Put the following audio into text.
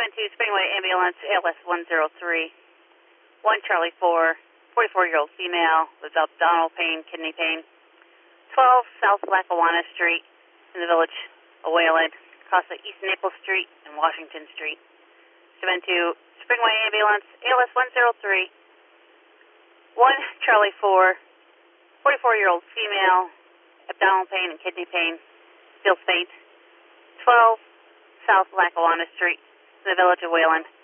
7-2 Springway Ambulance, ALS 103. 1 Charlie 4, 44-year-old female with abdominal pain, kidney pain. 12 South Lackawanna Street in the village of Wayland, across the East Naples Street and Washington Street. 7-2 Springway Ambulance, ALS 103. 1 Charlie 4, 44-year-old female, abdominal pain and kidney pain, feels faint. 12 South Lackawanna Street in the village of Wayland,